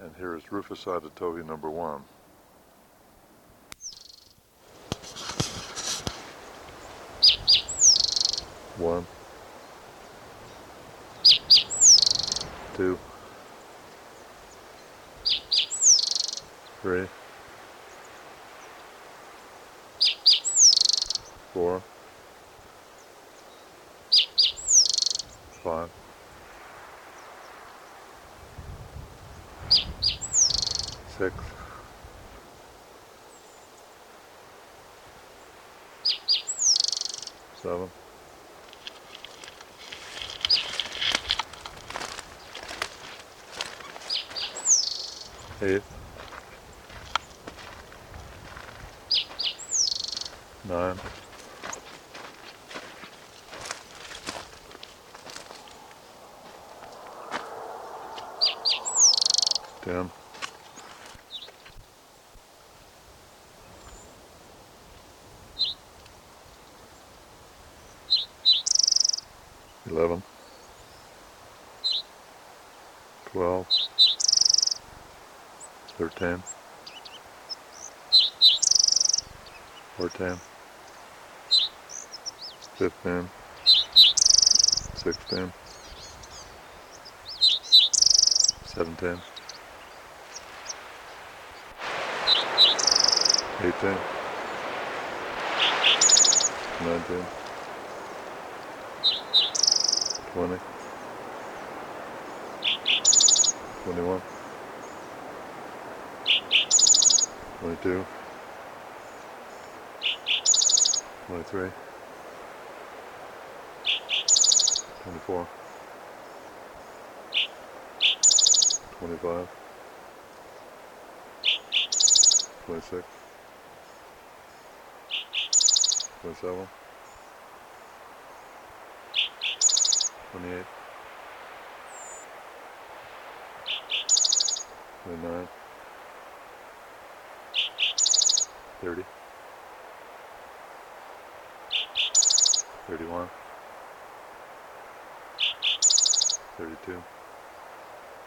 And here is Rufus Auditovi number 1. 1, 2, 3, 4, 5, 6, 7, 8, 9, 10, 11, 12, 13, 14, 15, 16, 17, 18, 19, 20, 21, 22, 23, 24, 25, 26, 27, 28, 29, 30, 31, 32,